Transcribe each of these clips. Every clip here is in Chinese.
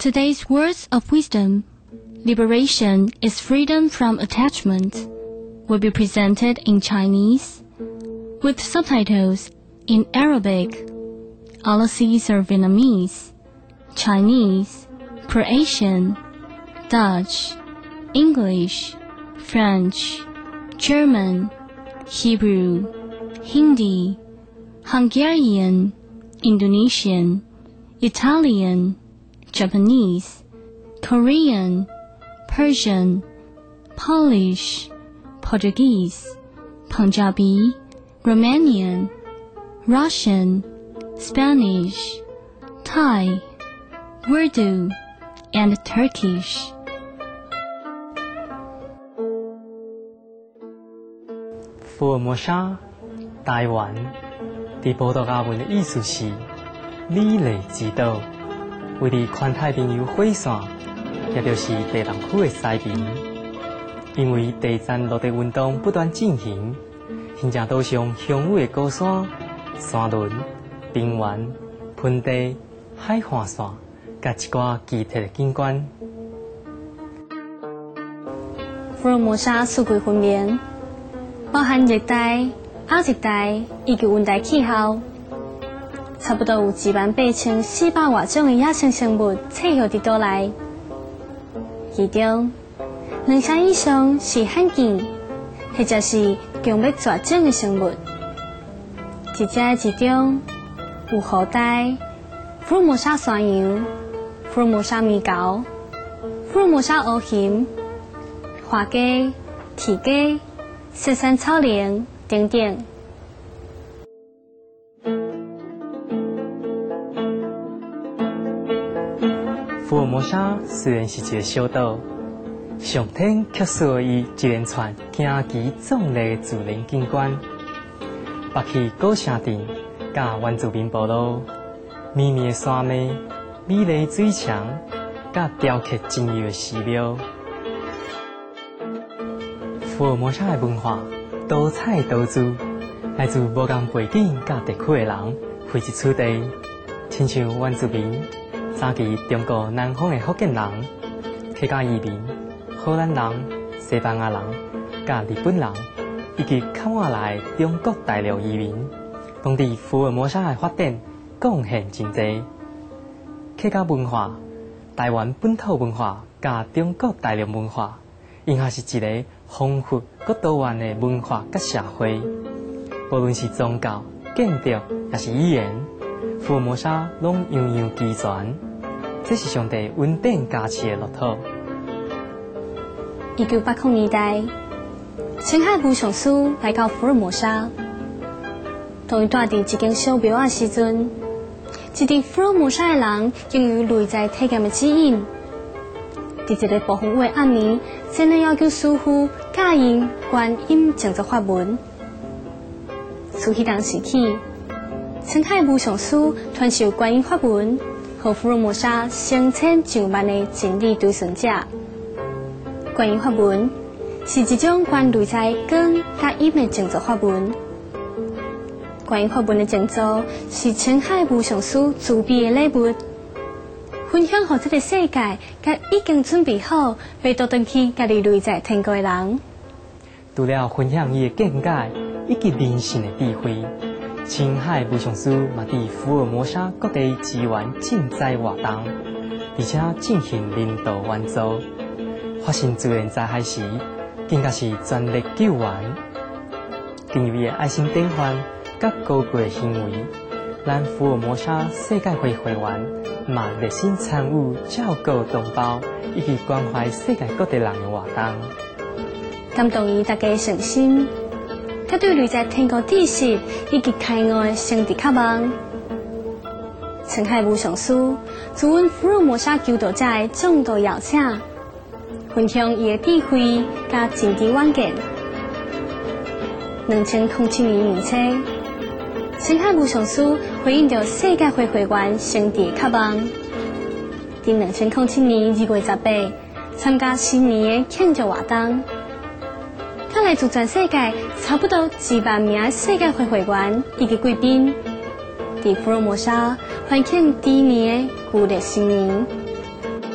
Today's words of wisdom, liberation is freedom from attachment, will be presented in Chinese, with subtitles in Arabic, Aussies or Vietnamese, Chinese, Croatian, Dutch, English, French, German, Hebrew, Hindi, Hungarian, Indonesian, Italian, Japanese, Korean, Persian, Polish, Portuguese, Punjabi, Romanian, Russian, Spanish, Thai, Urdu, and Turkish. 福尔摩沙，台湾，在葡萄牙文的意思是美丽之岛。位于环太平洋火线，也就是地浪区的西面。因为地层陆地运动不断进行，形成岛上雄伟的高山、山峦、平原、盆地、海岸线，甲一寡奇特的景观。 福尔摩沙四季分明，包含热带、亚热带以及温带气候。差不多有28400外种的野生生物栖息伫岛内，其中2000以上是罕见，或者是强要绝种的生物。一者之中有河带、福尔摩沙山羊、福尔摩沙麋狗、福尔摩沙乌熊、花鸡、鹈鸡、雪山草蛉等等。 福尔摩沙虽然是一个小岛，上天却赐予伊一连串惊奇壮丽的自然景观，北起古城镇、甲原住民部落，绵绵的山脉、美丽的水墙，甲雕刻精妙的寺庙。福尔摩沙的文化多彩多姿，来自无同背景甲地区的人汇集此地，亲像原住民。早期中国南方的福建人、客家移民、荷兰人、西班牙人、甲日本人，以及较晚来中国大陆移民，拢对福尔摩沙的发展贡献真济。客家文化、台湾本土文化甲中国大陆文化，应该是一个丰富佮多元的文化甲社会。无论是宗教、建筑，也是语言，福尔摩沙拢样样齐全。这是上帝稳定加持的乐土。 1980年代，青海部上司来到福尔摩沙，当伊住伫一间小庙的时阵，一个福尔摩沙的人拥有内在体验的指引。伫一个暴风雨的暗暝，先来要求师傅教因观音静坐法门。从迄当时起，青海部上司传授观音法门。和福尔摩沙成千上万的真理追寻者，观音法门是一种关内在光甲阴的静坐法门。观音法门的静坐是青海无上师慈悲的礼物，分享给这个世界甲已经准备好要倒转去家己内在天国的人。 除了分享伊的见解以及人生的智慧。青海无上师嘛，伫福尔摩沙各地支援赈灾活动，而且进行人道援助。发生自然灾害时，更加是全力救援。经由伊的爱心典范甲高贵的行为，咱福尔摩沙世界会会员嘛热心参与照顾同胞以及关怀世界各地人的活动。 感动伊大家的诚心。甲对内在天国知识以及开悟的心地渴望，青海无上师自阮福尔摩沙求道者的众多邀请，分享伊的智慧甲真知远见。2007年年初，青海无上师回应着世界会会员心地渴望，伫2007年2月18参加新年的庆祝活动。他来自全世界差不多2万名世界会会员以及贵宾，伫福尔摩沙欢庆第一年的旧历新年。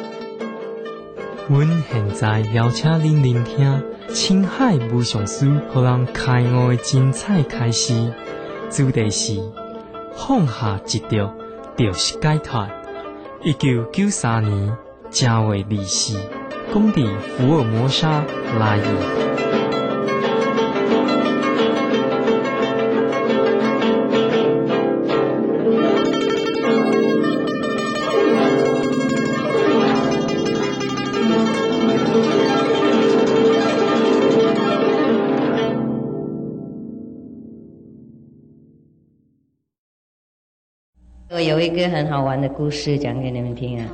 阮现在邀请您聆听青海无上师互人开悟的精彩开示，主题是放下执着，就是解脱。1993年正月24，讲伫福尔摩沙来意。 我有一个很好玩的故事讲给你们听啊。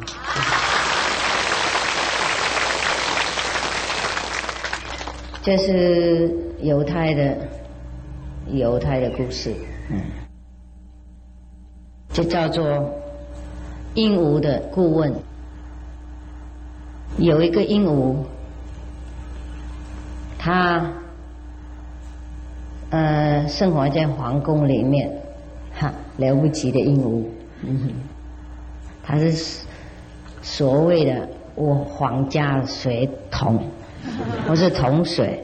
这是犹太的故事，就叫做鹦鹉的顾问。有一个鹦鹉，它生活在皇宫里面。了不起的鹦鹉，它是所谓的皇家水桶，或是桶水。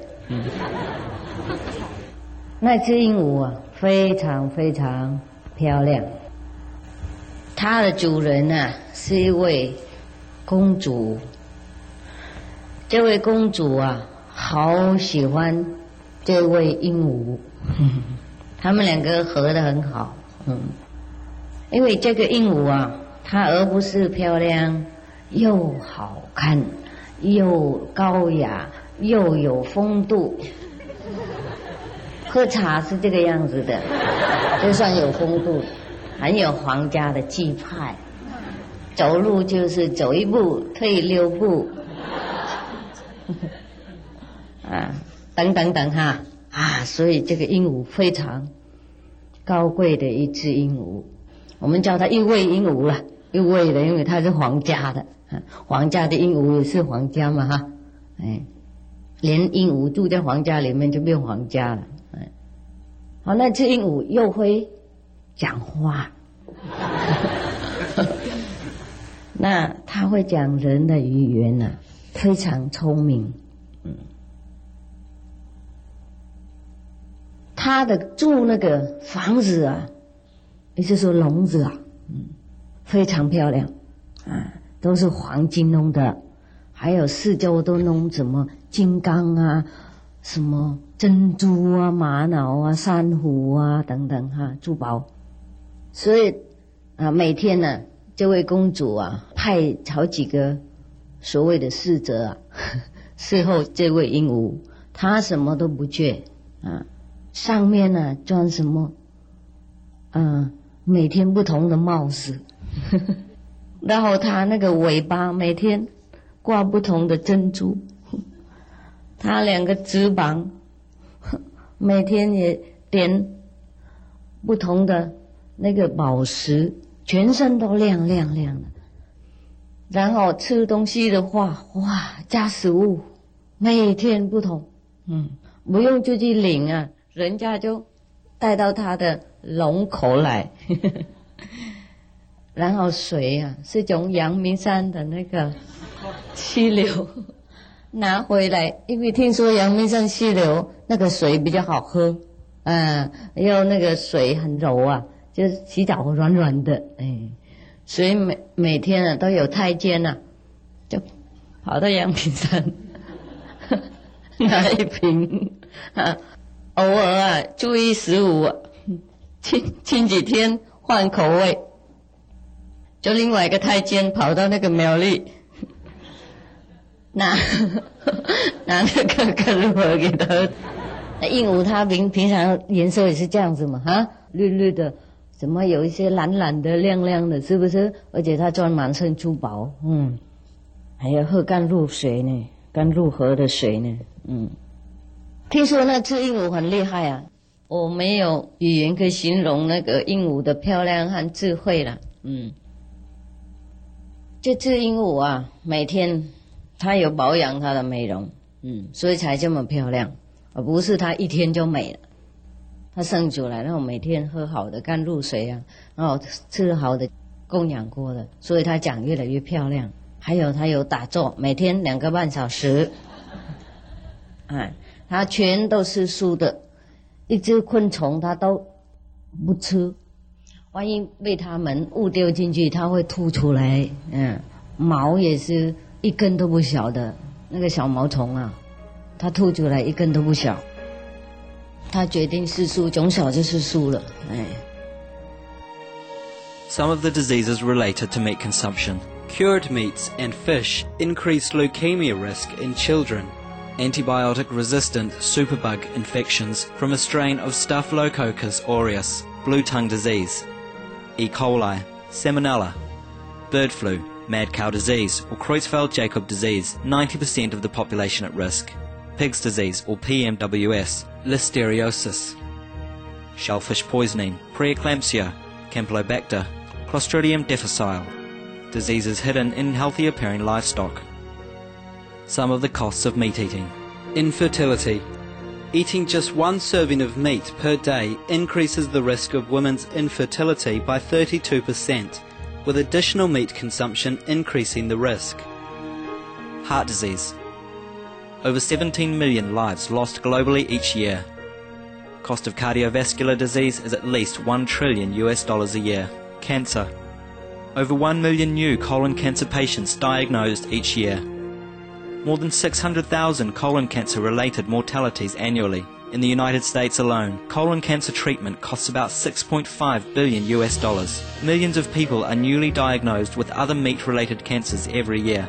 那只鹦鹉啊，非常非常漂亮。它的主人啊，是一位公主。这位公主啊，好喜欢这位鹦鹉，他们两个合得很好。因为这个鹦鹉啊，它而不是漂亮，又好看，又高雅，又有风度。喝茶是这个样子的，就算有风度，很有皇家的气派。走路就是走一步退六步，等等等哈所以这个鹦鹉非常高贵的一只鹦鹉，我们叫它一位鹦鹉了，一位的，因为它是皇家的，皇家的鹦鹉也是皇家嘛哈，连鹦鹉住在皇家里面就变皇家了，好，那只鹦鹉又会讲话，那它会讲人的语言啊，非常聪明，他的住那个房子啊，也就是说笼子啊，非常漂亮都是黄金弄的，还有四周都弄什么金刚啊，什么珍珠啊、玛瑙啊、珊瑚啊等等珠宝。所以每天呢，这位公主啊派好几个所谓的侍者啊伺候这位鹦鹉，她什么都不缺上面呢装什么每天不同的帽子然后他那个尾巴每天挂不同的珍珠，他两个翅膀每天也点不同的那个宝石，全身都亮亮亮的。然后吃东西的话，哇，加食物每天不同，不用就去领人家就带到他的笼口来然后水是从阳明山的那个溪流拿回来，因为听说阳明山溪流那个水比较好喝又那个水很柔就是洗澡软软的所以每天都有太监就跑到阳明山拿一瓶偶尔注意食物前几天换口味，就另外一个太监跑到那个苗栗拿那个可乐给他。鹦鹉它平常颜色也是这样子嘛绿绿的，怎么有一些蓝蓝的亮亮的，是不是？而且它装满身珠宝，还要喝甘露水呢，甘露河的水呢，听说那只鹦鹉很厉害我没有语言可以形容那个鹦鹉的漂亮和智慧了。这只鹦鹉每天它有保养它的美容，所以才这么漂亮，而不是它一天就美了。它生出来，然后每天喝好的甘露水然后吃好的供养过的，所以它长越来越漂亮。 还有他有打坐，每天2个半小时，他全都是素的，一只昆虫他都不吃，万一被他们误丢进去，他会吐出来。毛也是一根都不小的，那个小毛虫啊，他吐出来一根都不小。他决定吃素，从小就吃素了。 Some of the diseases related to meat consumption. Cured meats and fish increase leukemia risk in children. Antibiotic-resistant superbug infections from a strain of Staphylococcus aureus, blue tongue disease, E. coli, salmonella, bird flu, mad cow disease or Creutzfeldt-Jakob disease, 90% of the population at risk, pig's disease or PMWS, listeriosis, shellfish poisoning, preeclampsia, Campylobacter, Clostridium difficile, diseases hidden in healthy appearing livestock. Some of the costs of meat eating. Infertility. Eating just 1 serving of meat per day increases the risk of women's infertility by 32%, with additional meat consumption increasing the risk. Heart disease. Over 17 million lives lost globally each year. Cost of cardiovascular disease is at least $1 trillion a year. Cancer. Over 1 million new colon cancer patients diagnosed each year. More than 600,000 colon cancer-related mortalities annually. In the United States alone, colon cancer treatment costs about $6.5 billion. Millions of people are newly diagnosed with other meat-related cancers every year.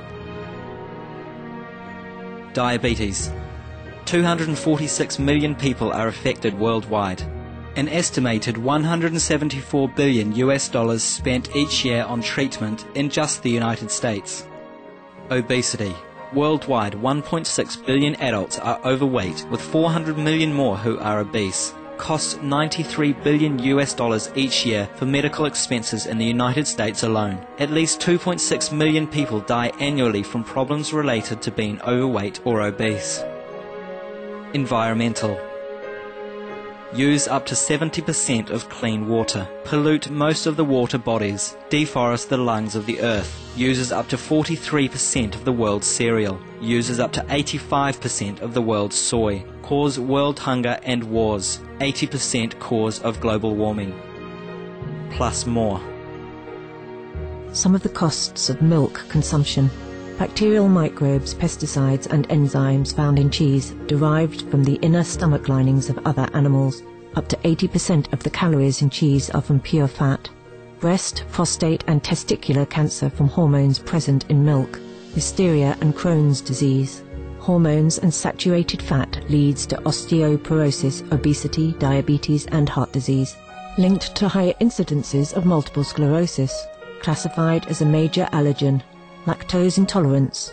Diabetes. 246 million people are affected worldwide. An estimated $174 billion spent each year on treatment in just the United States. Obesity. Worldwide, 1.6 billion adults are overweight, with 400 million more who are obese. Costs $93 billion each year for medical expenses in the United States alone. At least 2.6 million people die annually from problems related to being overweight or obese. Environmental. Use up to 70% of clean water. Pollute most of the water bodies. Deforest the lungs of the earth. Uses up to 43% of the world's cereal. Uses up to 85% of the world's soy. Cause world hunger and wars. 80% cause of global warming. Plus more. Some of the costs of milk consumption. Bacterial microbes, pesticides and enzymes found in cheese derived from the inner stomach linings of other animals. Up to 80% of the calories in cheese are from pure fat. Breast, prostate and testicular cancer from hormones present in milk. Listeria and Crohn's disease. Hormones and saturated fat leads to osteoporosis, obesity, diabetes and heart disease. Linked to higher incidences of multiple sclerosis. Classified as a major allergen. Lactose intolerance.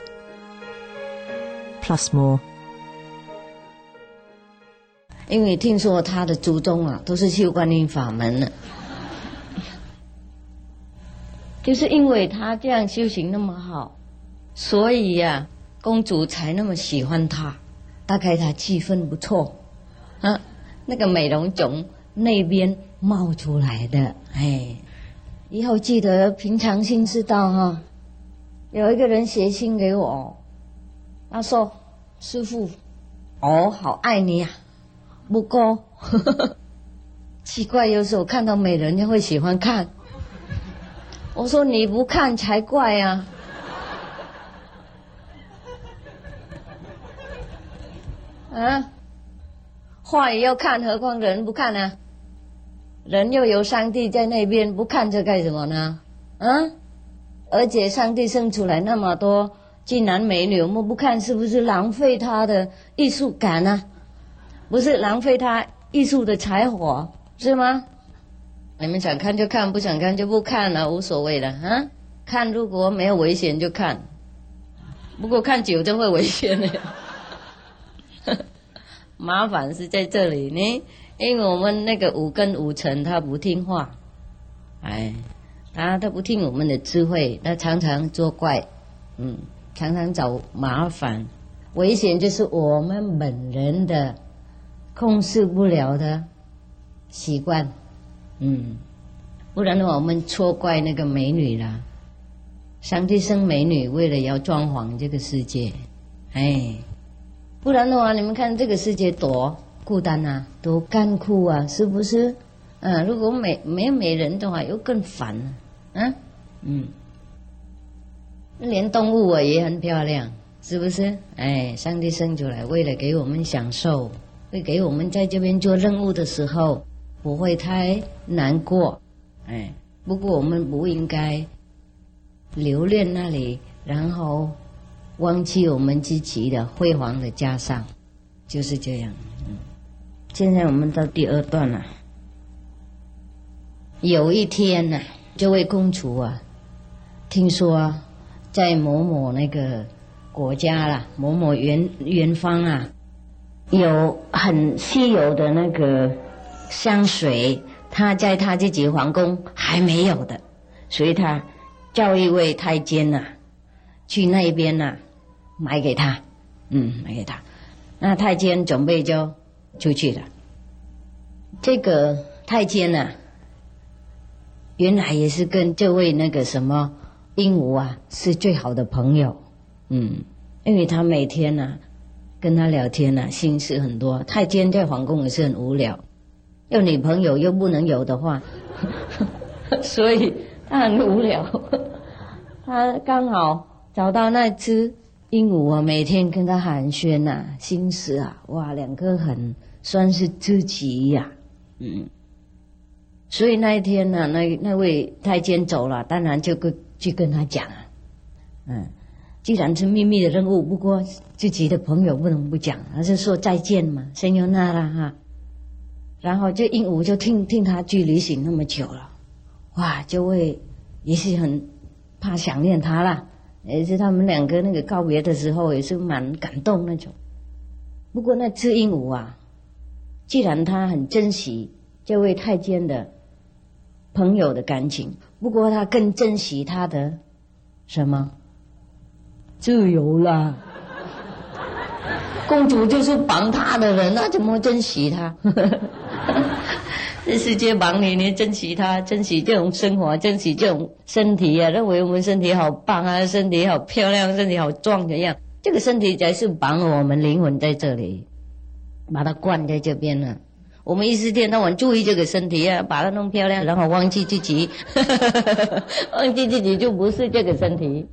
Plus more. 因为听说他的祖宗啊都是修观音法门的，就是因为他这样修行那么好，所以呀，公主才那么喜欢他。大概他气氛不错，那个美容种那边冒出来的，以后记得平常心知道哈。有一个人写信给我，他说：“师父，我好爱你啊，不过奇怪，有时候看到美人就会喜欢看。”我说：“你不看才怪啊！”画也要看，何况人不看呢？人又有上帝在那边，不看这干什么呢？而且上帝生出来那么多俊男美女，我们不看是不是浪费他的艺术感啊？不是浪费他艺术的才华，是吗？你们想看就看，不想看就不看了，无所谓的看如果没有危险就看，不过看久就会危险了。麻烦是在这里呢，因为我们那个五根五尘他不听话，他不听我们的智慧，他常常作怪，常常找麻烦，危险就是我们本人的控制不了的习惯，不然的话我们错怪那个美女啦。 上帝生美女，为了要装潢这个世界，不然的话，你们看这个世界多孤单啊，多干枯啊，是不是？如果没有美人的话，又更烦了。连动物也很漂亮，是不是？上帝生出来，为了给我们享受，会给我们在这边做任务的时候不会太难过。不过我们不应该留恋那里，然后忘记我们自己的辉煌的家乡，就是这样。现在我们到第2段了。有一天呢，这位公主啊，听说在某某那个国家啦，某某远方啊，有很稀有的那个香水，她在她自己皇宫还没有的，所以她叫一位太监啊，去那边啊买给她，买给她。那太监准备就出去了。这个太监啊，原来也是跟这位那个什么鹦鹉啊是最好的朋友。因为他每天啊跟他聊天啊，心事很多。太监在皇宫也是很无聊，要女朋友又不能有的话所以他很无聊。他刚好找到那只鹦鹉啊，每天跟他寒暄啊，心事啊，哇，两个很算是知己呀。所以那一天呢，那位太监走了，当然就去跟他讲既然是秘密的任务，不过自己的朋友不能不讲，还是说再见嘛，先由那啦哈。然后这鹦鹉就听他去旅行那么久了，哇，就会也是很怕想念他啦，也是他们两个那个告别的时候也是蛮感动那种。不过那只鹦鹉啊，既然他很珍惜这位太监的朋友的感情，不过他更珍惜他的什么自由啦。公主就是绑他的人，那怎么珍惜他？这世界绑你，你珍惜他，珍惜这种生活，珍惜这种身体啊，认为我们身体好棒啊，身体好漂亮，身体好壮的样，这个身体才是绑我们灵魂在这里，把它灌在这边了。我们一时天到晚注意这个身体啊，把它弄漂亮，然后忘记自己忘记自己就不是这个身体。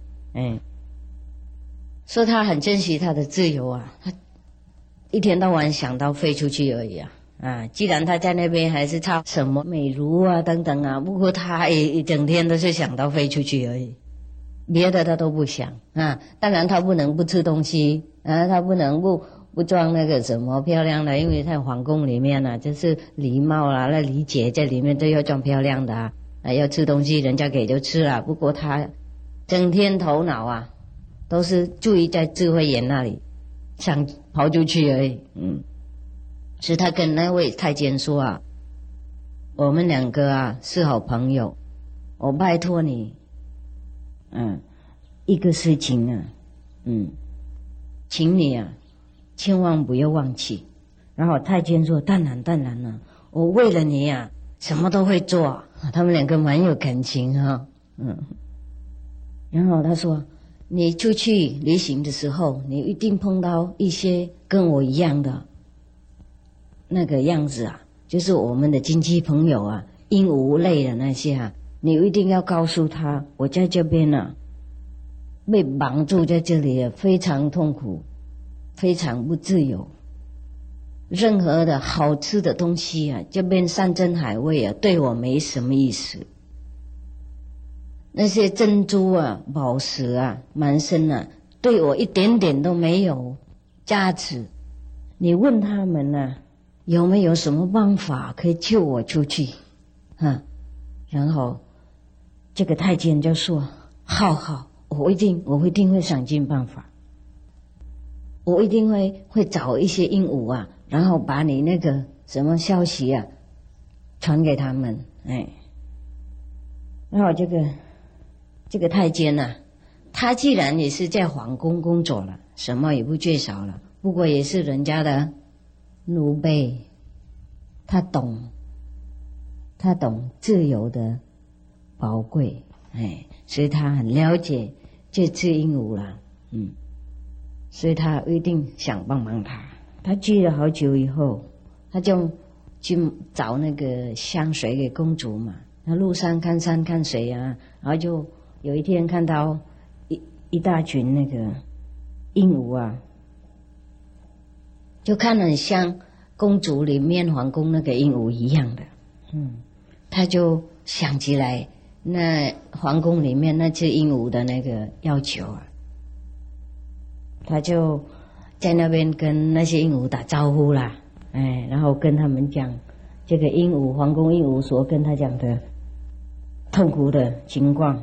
说他很珍惜他的自由啊，他一天到晚想到飞出去而已既然他在那边还是差什么美如啊等等啊，不过他也一整天都是想到飞出去而已，别的他都不想当然他不能不吃东西他不能不装那个什么漂亮的，因为在皇宫里面就是礼貌啦，那礼节在里面都要装漂亮的要吃东西人家给就吃了，不过他整天头脑都是注意在智慧眼那里，想跑出去而已。是他跟那位太监说我们两个是好朋友，我拜托你一个事情请你千万不要忘记。然后太监说当然了，我为了你什么都会做。他们两个蛮有感情然后他说你出去旅行的时候，你一定碰到一些跟我一样的那个样子就是我们的亲戚朋友鹦鹉类的那些你一定要告诉他，我在这边被绑住在这里非常痛苦，非常不自由，任何的好吃的东西这边山珍海味对我没什么意思，那些珍珠宝石满身对我一点点都没有价值。你问他们有没有什么办法可以救我出去然后这个太监就说好，我一定会想尽办法，我一定会找一些鹦鹉然后把你那个什么消息传给他们。然后这个太监他既然也是在皇宫工作了，什么也不缺少了，不过也是人家的奴婢，他懂自由的宝贵。 所以他很了解这只鹦鹉啦，所以他一定想帮忙他。他聚了好久以后，他就去找那个香水给公主嘛。他路上看山看水啊，然后就有一天看到一大群那个鹦鹉啊，就看很像公主里面皇宫那个鹦鹉一样的，他就想起来那皇宫里面那只鹦鹉的那个要求啊，他就在那边跟那些鹦鹉打招呼啦，然后跟他们讲这个鹦鹉皇宫鹦鹉所跟他讲的痛苦的情况。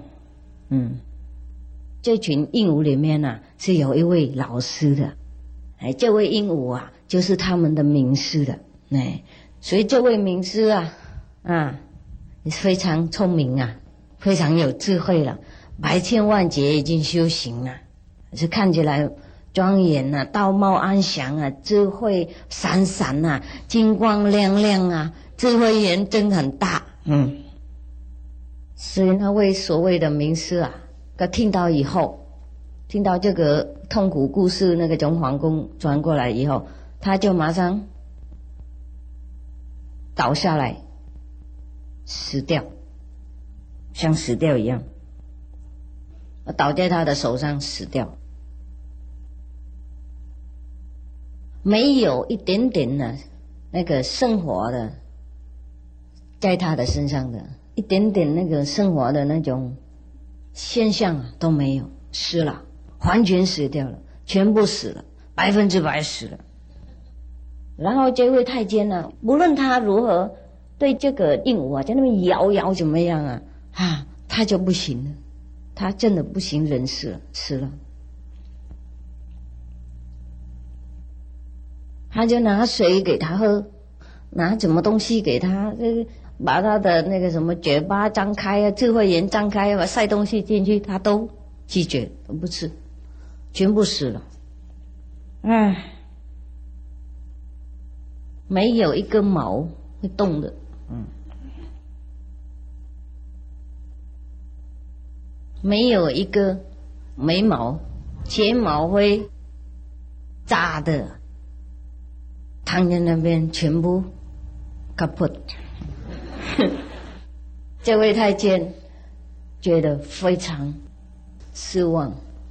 这群鹦鹉里面啊是有一位老师的，这位鹦鹉啊就是他们的名师的，所以这位名师啊非常聪明啊，非常有智慧了，百千万劫已经修行了，是看起来庄严啊，道貌岸详啊，智慧闪闪啊，金光亮亮啊，智慧眼真很大。所以那位所谓的名师啊，他听到以后，听到这个痛苦故事，那个从皇宫传过来以后，他就马上倒下来死掉，像死掉一样，倒在他的手上死掉，没有一点点的那个生活的在他的身上的一点点那个生活的那种现象啊都没有，死了，完全死掉了，全部死了，100%死了。然后这位太监呢，无论他如何对这个鹦鹉啊在那边摇怎么样啊，他就不行了，他真的不行，人死了。他就拿水给他喝，拿什么东西给他，把他的那个什么嘴巴张开啊，智慧眼张开啊，塞东西进去，他都拒绝，都不吃，全部死了。没有一根毛会动的，没有一个眉毛、睫毛会炸的，躺在那边全部 kaput。这位太监觉得非常失望，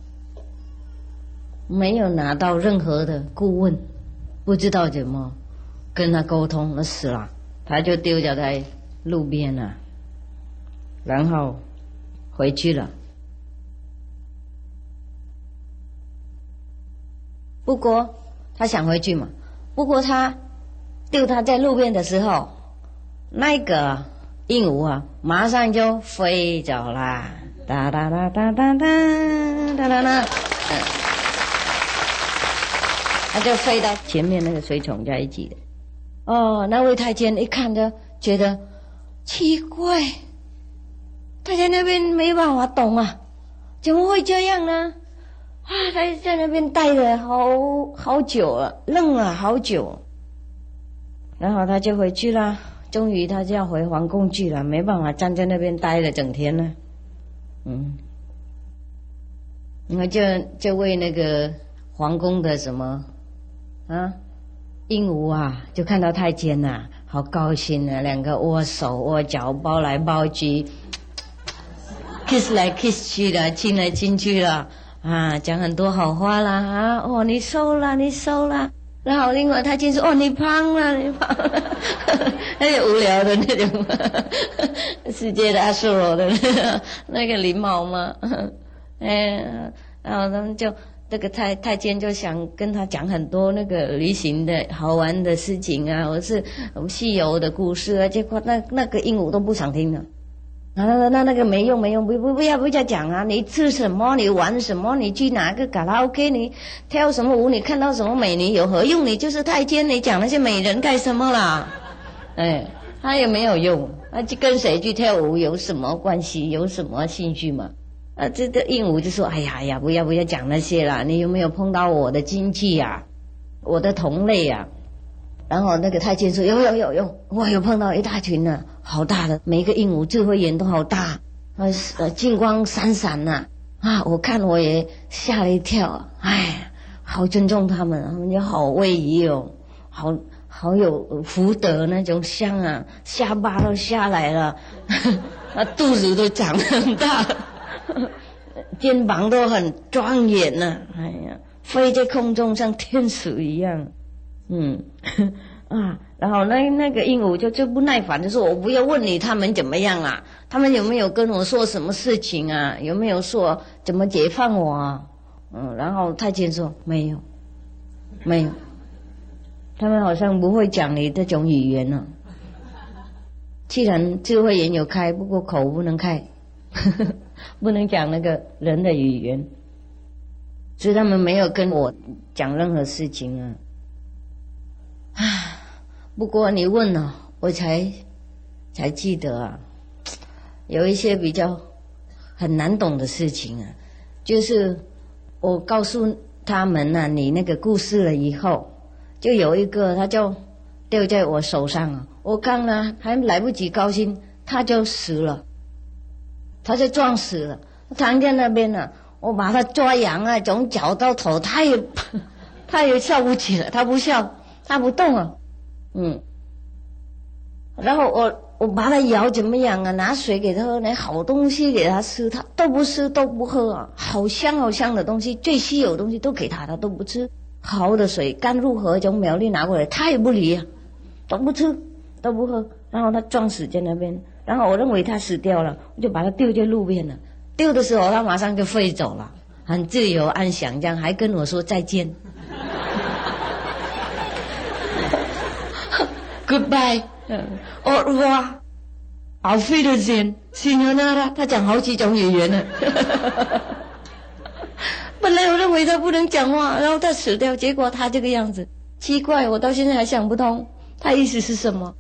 没有拿到任何的顾问，不知道怎么跟他沟通，死了，他就丢掉在路边了，然后回去了。不过他想回去嘛，不过他丢他在路边的时候，那个鹦鹉啊马上就飞走了，哒哒哒哒哒哒哒哒哒，他就飞到前面那个水桶在一起的。那位太监一看就觉得奇怪，他在那边没办法懂啊，怎么会这样呢？他在那边待了好久了，愣了好久，然后他就回去了。终于他就要回皇宫去了，没办法站在那边待了整天了。你看这位那个皇宫的什么鹦鹉啊，就看到太监啊，好高兴啊，两个握手握脚，抱来抱去，kiss 来 kiss 去的，亲来亲去了讲很多好话啦你瘦了你瘦了。然后另外太监说你胖了你胖了，很无聊的那种世界的阿修罗的那个礼貌嘛。然后他们就这个太监就想跟他讲很多那个旅行的好玩的事情啊，或是西游的故事啊，结果那个鹦鹉都不想听了。那个没用，不要讲啊！你吃什么？你玩什么？你去哪个卡拉 OK？ 你跳什么舞？你看到什么美女有何用？你就是太监，你讲那些美人干什么啦？他也没有用，去跟谁去跳舞有什么关系？有什么兴趣嘛？这个鹦鹉就说：“哎呀，不要讲那些啦！你有没有碰到我的亲戚呀？我的同类呀？”然后那个太监说：“有，我有碰到一大群呢，好大的，每一个鹦鹉智慧眼都好大， 金光闪闪呐，我看我也吓了一跳，哎，好尊重他们，他们就好威仪哦，好有福德那种像啊，下巴都下来了，肚子都长得很大，肩膀都很庄严呐，哎呀，飞在空中像天使一样，然后那个鹦鹉就不耐烦的说，我不要问你他们怎么样啊，他们有没有跟我说什么事情啊，有没有说怎么解放我啊，然后太监说没有，他们好像不会讲你这种语言啊，既然智慧眼有开，不过口不能开，不能讲那个人的语言，所以他们没有跟我讲任何事情啊。不过你问了，我才记得啊，有一些比较很难懂的事情啊，就是我告诉他们啊，你那个故事了以后，就有一个他就掉在我手上啊，我刚呢还来不及高兴，他就死了，他就撞死了，躺在那边呢，我把他抓痒啊，从脚到头，他也笑不起来，他不笑，他不动啊。然后我把他摇怎么样啊？拿水给他喝，拿好东西给他吃，他都不吃都不喝啊！好香好香的东西，最稀有的东西都给他都不吃。好的水，甘露河从苗栗拿过来，他也不理啊，都不吃都不喝。然后他撞死在那边，然后我认为他死掉了，我就把他丢在路边了。丢的时候他马上就飞走了，很自由安详，这样还跟我说再见。Goodbye， au revoir， auf Wiedersehen， Sayonara， 他讲好几种语言呢。本来我认为他不能讲话，然后他死掉，结果他这个样子，奇怪，我到现在还想不通，他意思是什么？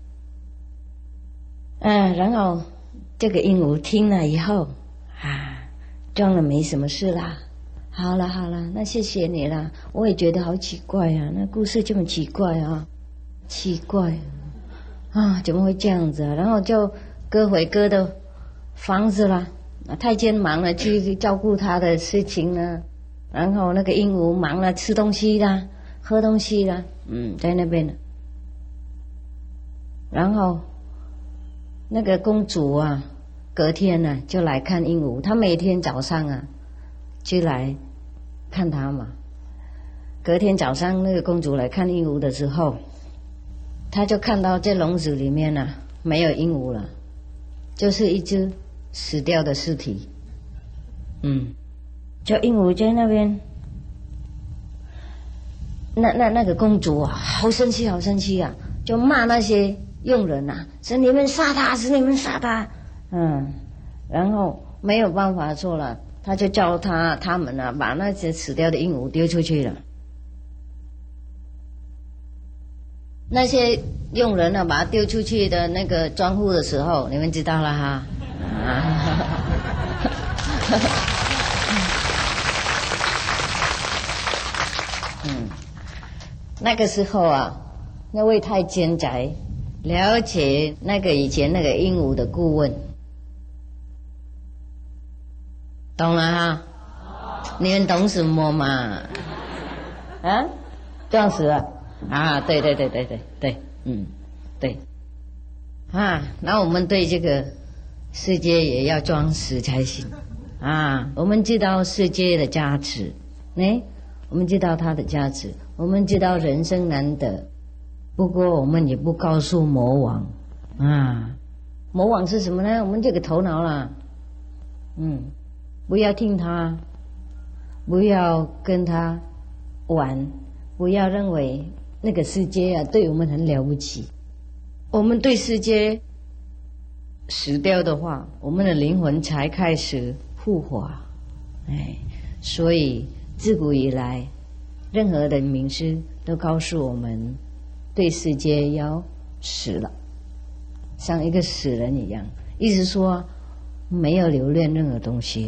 然后这个鹦鹉听了以后，装了没什么事啦。好了，那谢谢你啦，我也觉得好奇怪啊，那故事这么奇怪啊。奇怪怎么会这样子啊？然后就割回割的房子啦，太监忙了去照顾他的事情呢，然后那个鹦鹉忙了吃东西啦，喝东西啦，在那边呢。然后那个公主啊，隔天呢就来看鹦鹉，她每天早上啊就来看她嘛。隔天早上那个公主来看鹦鹉的时候，他就看到这笼子里面呢没有鹦鹉了，就是一只死掉的尸体。就鹦鹉在那边，那个公主啊，好生气啊，就骂那些佣人啊，是你们杀他，是你们杀他。然后没有办法做了，他就叫他们啊，把那些死掉的鹦鹉丢出去了。那些佣人啊，把它丢出去的那个庄户的时候，你们知道了哈。那个时候啊，那位太监才了解那个以前那个鹦鹉的顾问，懂了哈？你们懂什么嘛？撞死了。对，对，那我们对这个世界也要装死才行我们知道世界的价值，我们知道它的价值，我们知道人生难得，不过我们也不告诉魔王魔王是什么呢？我们这个头脑啦，不要听他，不要跟他玩，不要认为那个世界啊对我们很了不起，我们对世界死掉的话，我们的灵魂才开始复活。所以自古以来任何的名师都告诉我们，对世界要死了，像一个死人一样，意思说没有留恋任何东西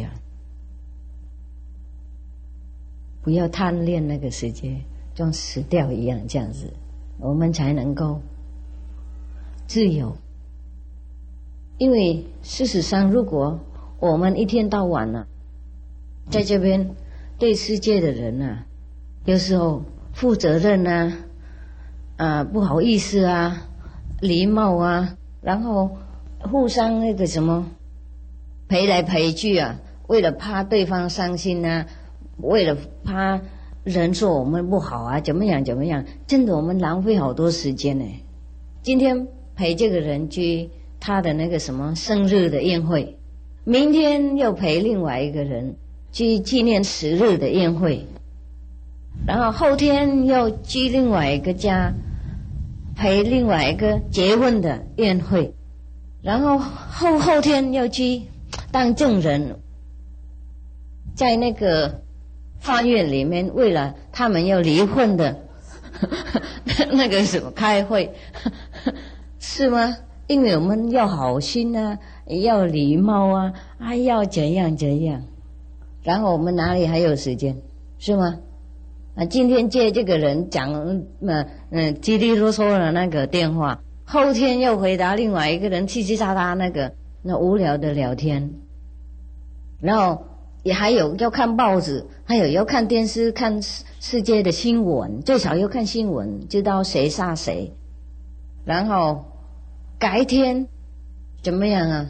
不要贪恋那个世界，像死掉一样，这样子我们才能够自由。因为事实上，如果我们一天到晚啊，在这边对世界的人啊，有时候负责任啊，不好意思啊，礼貌啊，然后互相那个什么陪来陪去啊，为了怕对方伤心啊，为了怕人说我们不好啊，怎么样，真的我们浪费好多时间呢。今天陪这个人去他的那个什么生日的宴会，明天又陪另外一个人去纪念10日的宴会，然后后天又去另外一个家陪另外一个结婚的宴会，然后后天又去当证人，在那个法院里面为了他们要离婚的那个什么开会是吗？因为我们要好心啊，要礼貌啊，要怎样，然后我们哪里还有时间，是吗？今天接这个人讲叽里啰嗦的那个电话，后天又回答另外一个人叽叽喳喳那无聊的聊天，然后也还有要看报纸，还有要看电视，看世界的新闻，最少要看新闻，知道谁杀谁，然后改天怎么样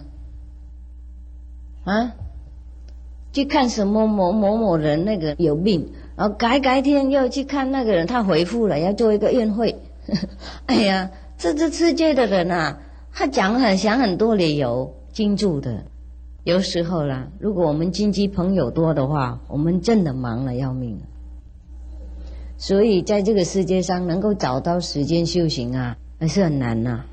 去看什么某人那个有病，然后改天又去看那个人他回复了，要做一个宴会哎呀，这世界的人啊，他想很多理由经住的。有时候啦，如果我们亲戚朋友多的话，我们真的忙了要命了。所以在这个世界上能够找到时间修行啊，还是很难呐。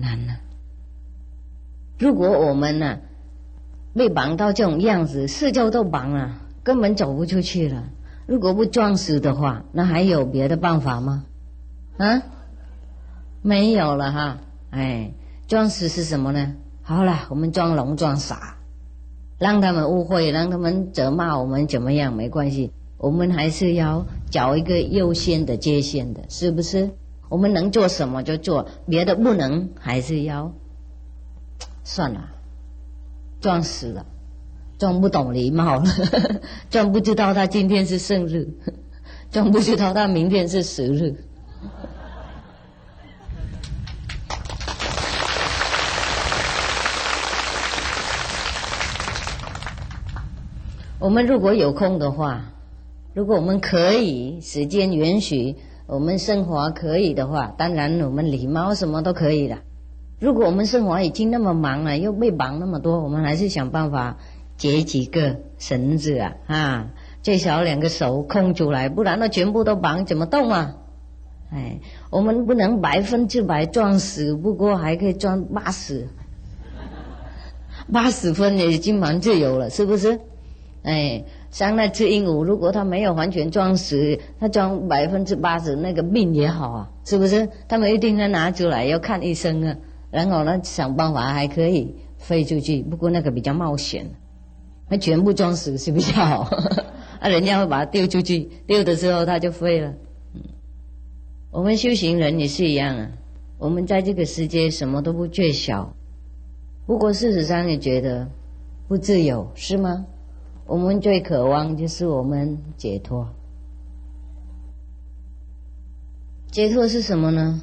如果我们被绑到这种样子，四周都绑了，根本走不出去了。如果不装死的话，那还有别的办法吗？没有了哈。装死是什么呢？好了，我们装聋装傻，让他们误会，让他们责骂我们怎么样没关系，我们还是要找一个优先的界限的，是不是？我们能做什么就做，别的不能还是要算了，装死了，装不懂礼貌了装不知道他今天是生日，装不知道他明天是10日我们如果有空的话，如果我们可以，时间允许，我们生活可以的话，当然我们礼貌什么都可以了。如果我们生活已经那么忙了，又被绑那么多，我们还是想办法结几个绳子最少2个手空出来，不然全部都绑怎么动啊？我们不能100%装死，不过还可以装80分也已经蛮自由了，是不是？像那只鹦鹉，如果它没有完全装死，它装80%，那个病也好啊，是不是？他们一定要拿出来要看医生啊，然后呢想办法还可以飞出去，不过那个比较冒险，那全部装死是比较好人家会把它丢出去，丢的时候它就飞了。我们修行人也是一样我们在这个世界什么都不缺少，不过事实上也觉得不自由，是吗？我们最渴望就是我们解脱。解脱是什么呢？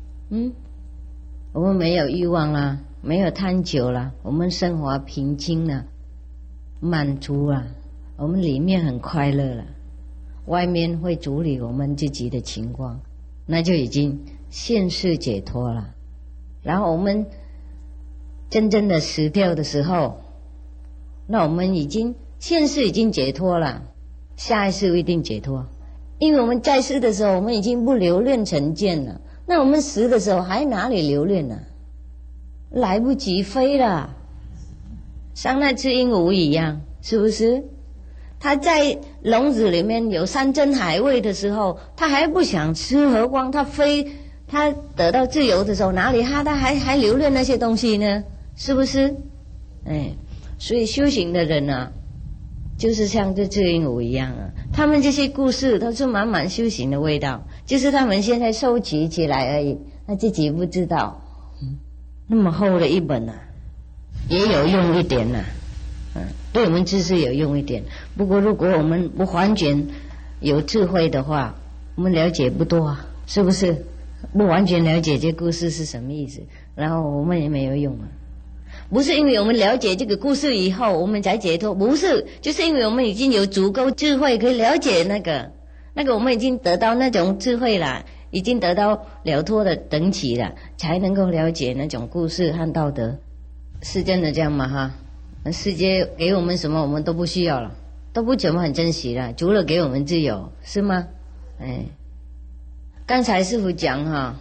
我们没有欲望啦，没有贪求啦，我们生活平静了，满足了，我们里面很快乐了，外面会处理我们自己的情况，那就已经现世解脱了。然后我们真正的死掉的时候，那我们现世已经解脱了，下一世一定解脱，因为我们在世的时候我们已经不留恋成见了，那我们死的时候还哪里留恋呢？来不及飞了，像那只鹦鹉一样，是不是？它在笼子里面有山珍海味的时候，它还不想吃，何况它得到自由的时候，哪里它还留恋那些东西呢？是不是？所以修行的人就是像这只鹦鹉一样他们这些故事都是满满修行的味道，就是他们现在收集起来而已，他自己不知道。那么厚的一本也有用一点对我们知识有用一点。不过如果我们不完全有智慧的话，我们了解不多啊，是不是？不完全了解这故事是什么意思，然后我们也没有用啊。不是因为我们了解这个故事以后我们才解脱，不是，就是因为我们已经有足够智慧可以了解那个我们已经得到那种智慧了，已经得到了脱的等级了，才能够了解那种故事和道德。是真的这样吗？哈，世界给我们什么我们都不需要了，都不怎么很珍惜了，除了给我们自由，是吗？刚才师父讲哈，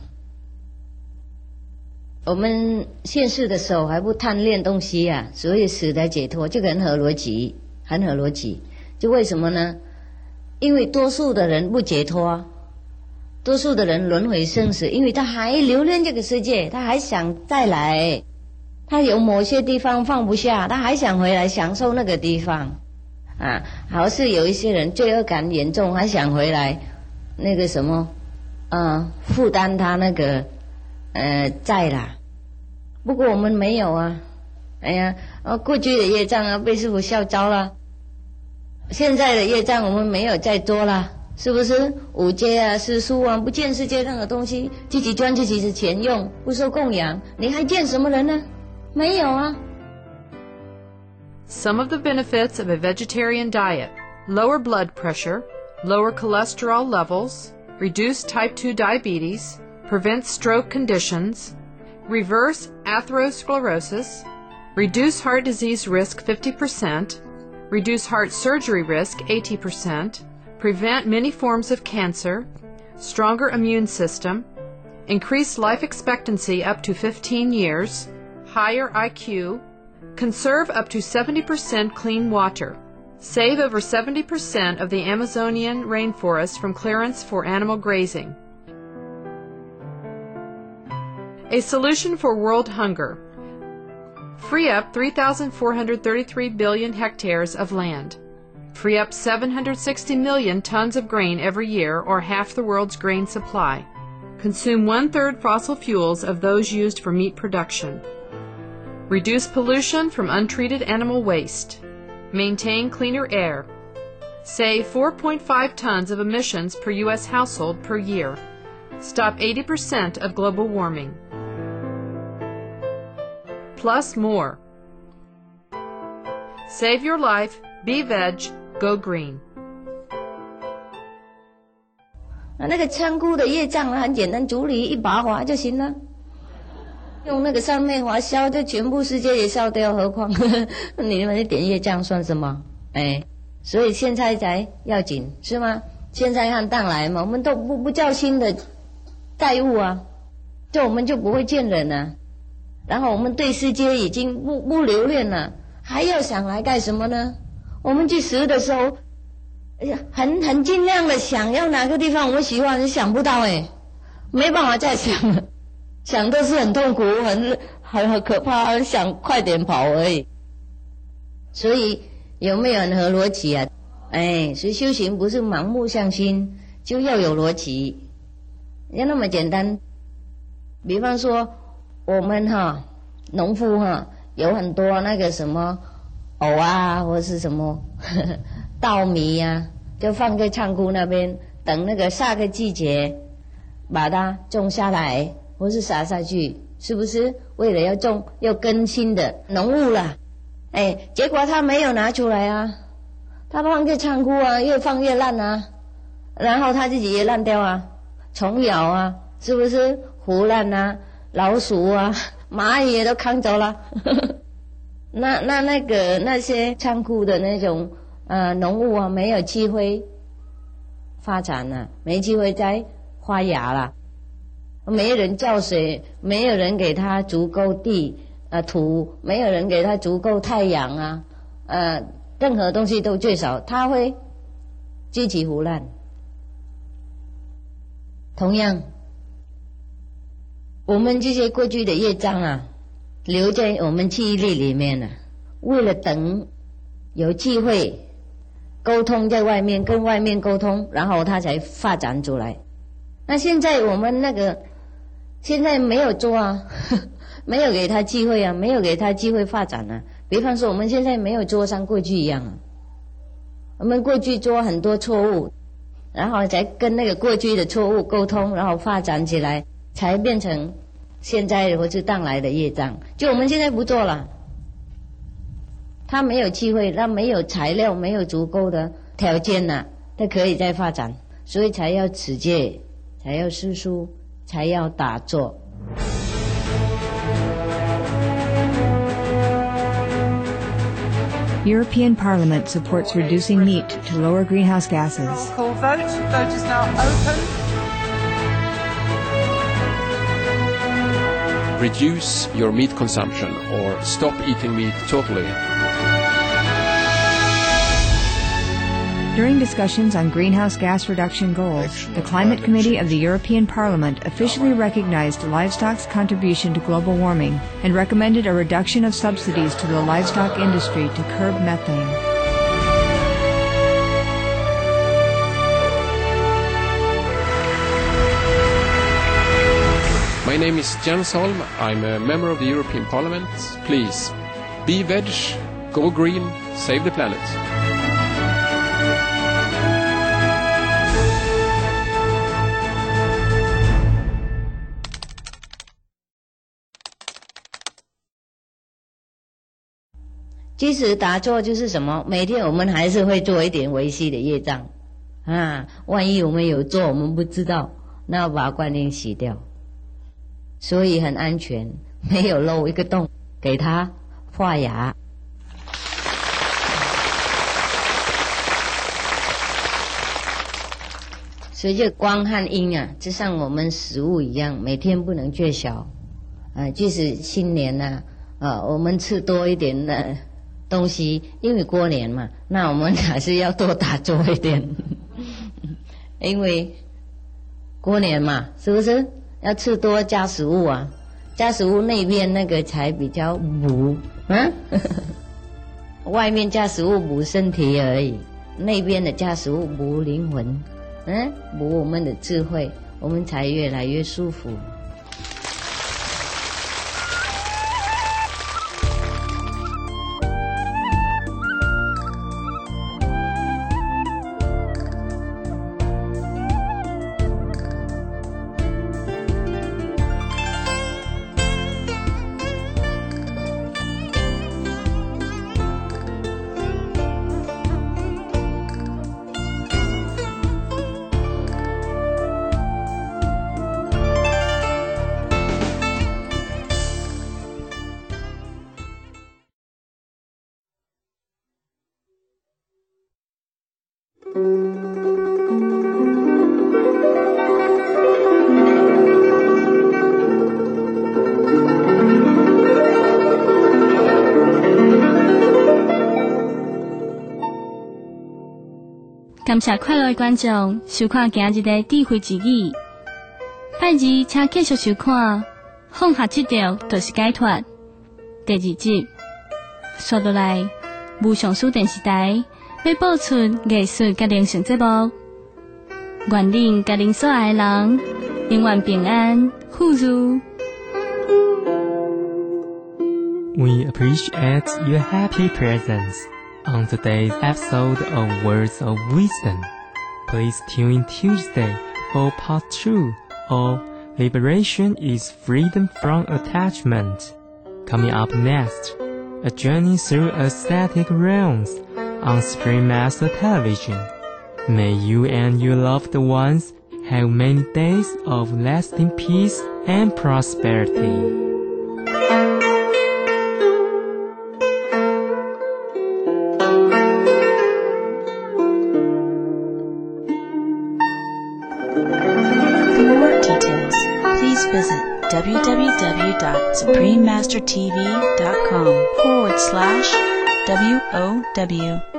我们现世的时候还不贪恋东西啊，所以死才解脱，这个很合逻辑，很合逻辑。就为什么呢？因为多数的人不解脱，多数的人轮回生死，因为他还留恋这个世界，他还想再来，他有某些地方放不下，他还想回来享受那个地方啊。好是有一些人罪恶感严重，还想回来那个什么负担他那个债啦。不过我们没有啊，过去的业障啊被师父消招了，现在的业障我们没有再做了，是不是？五戒啊、诗书啊，不见世界任何东西，自己赚自己的钱用，不受供养，你还见什么人呢？没有啊。 Some of the benefits of a vegetarian diet: lower blood pressure, lower cholesterol levels, reduce type 2 diabetes, prevent stroke conditions, reverse atherosclerosis, reduce heart disease risk 50%, reduce heart surgery risk 80%, prevent many forms of cancer, stronger immune system, increase life expectancy up to 15 years, higher IQ, conserve up to 70% clean water, save over 70% of the Amazonian rainforest from clearance for animal grazing. A solution for world hunger: free up 3,433 billion hectares of land. Free up 760 million tons of grain every year, or half the world's grain supply. Consume 1/3 fossil fuels of those used for meat production. Reduce pollution from untreated animal waste. Maintain cleaner air. Save 4.5 tons of emissions per U.S. household per year. Stop 80% of global warming. Plus more. Save your life, be veg, go green. 那个仓库的业障很简单，处理一把火就行了。用那个上面火烧，就全部世界也烧掉，何况你们一点业障算什么？所以现在才要紧，是吗？现在和当来嘛，我们都不叫新的债务啊，就我们就不会见人啊。然后我们对世界已经不留恋了，还要想来干什么呢？我们去死的时候，很尽量的想要哪个地方我们喜欢，想不到没办法再想了，想都是很痛苦，很可怕，想快点跑而已。所以有没有很合逻辑啊？所以修行不是盲目向心，就要有逻辑，要那么简单。比方说我们农夫有很多那个什么藕啊，或是什么稻米啊，就放在仓库那边，等那个下个季节把它种下来，或是撒下去，是不是？为了要种要更新的农物啦，结果他没有拿出来啊，他放在仓库啊，越放越烂啊，然后他自己也烂掉啊，虫咬啊，是不是？腐烂啊，老鼠啊，蚂蚁也都扛走了。那些仓库的那种农物啊，没有机会发展了，没机会再发芽了，没有人浇水，没有人给它足够土，没有人给它足够太阳啊，任何东西都最少，它会自己腐烂。同样，我们这些过去的业障啊，留在我们记忆力里面了，为了等有机会沟通，在外面跟外面沟通，然后它才发展出来。那现在我们现在没有做啊，没有给他机会啊，没有给他机会发展啊， 比方说我们现在没有做像过去一样啊，我们过去做很多错误，然后才跟那个过去的错误沟通，然后发展起来，才变成现在或是当来的业障。就我们现在不做了，他没有机会，他没有材料，没有足够的条件呐，他可以再发展，所以才要持戒，才要施书，才要打坐。 European Parliament supports reducing meat to lower greenhouse gases. Call vote. Vote is now open. Reduce your meat consumption or stop eating meat totally. During discussions on greenhouse gas reduction goals, the Climate Committee of the European Parliament officially recognized livestock's contribution to global warming and recommended a reduction of subsidies to the livestock industry to curb methane. My name is Jens Holm. I'm a member of the European Parliament. Please, be veg, go green, save the planet. 其实打坐就是什么？每天我们还是会做一点微细的业障啊，万一我们有做我们不知道，那要把观念洗掉，所以很安全，没有漏一个洞给他画牙。所以这光和阴啊，就像我们食物一样，每天不能缺少即使新年我们吃多一点的东西，因为过年嘛，那我们还是要多打坐一点因为过年嘛，是不是要吃多加食物啊？加食物那边那个才比较补外面加食物补身体而已，那边的加食物补灵魂补我们的智慧，我们才越来越舒服。 感谢快乐的观众收看今日的智慧之语。拜二请继续收看放下执着就是解脱第2集。接落来，无上书电视台要播出艺术甲灵性节目，愿恁甲恁所爱的人永远平安富裕。 We appreciate your happy presence on today's episode of Words of Wisdom. Please tune in Tuesday for part 2 of Liberation is Freedom from Attachment. Coming up next, a journey through aesthetic realms on Supreme Master Television. May you and your loved ones have many days of lasting peace and prosperity. Visit www.suprememastertv.com/WOW.